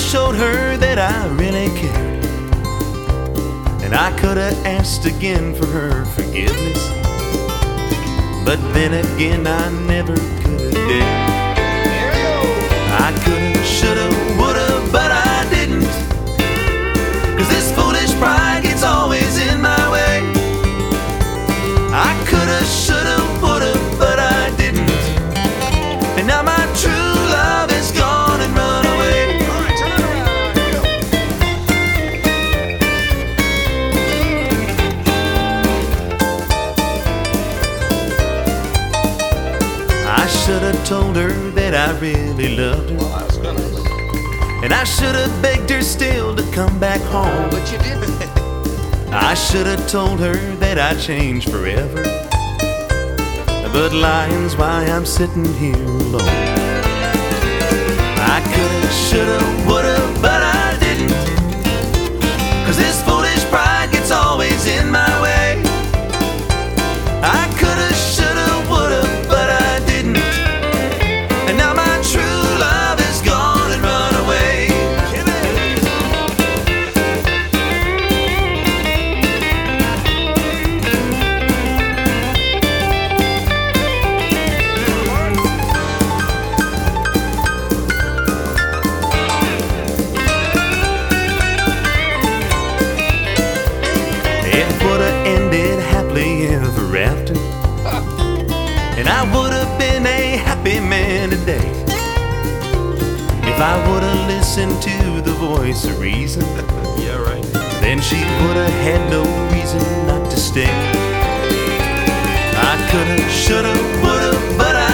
showed her that I really cared, and I could have asked again for her forgiveness, but then again I never could have dared. I coulda, shoulda, woulda, but I didn't, 'cause this foolish pride gets always in my way. I coulda, shoulda, woulda, but I didn't, and now my true love is gone and run away. All right, turn it around. I shoulda told her that I really loved her, Well, I was gonna. and I shoulda begged her still to come back home. But you didn't. I shoulda told her that I'd change forever, but lying's why I'm sitting here alone. I coulda, shoulda, woulda, but I didn't, 'cause this foolish pride gets always in my way. I coulda, shoulda, woulda, but I didn't, and now my true love is gone and run away. It woulda ended happily ever after, and I woulda been a happy man today, if I woulda listened to the voice of reason. Yeah, right. Then she woulda had no reason not to stay. I coulda, shoulda, woulda, but I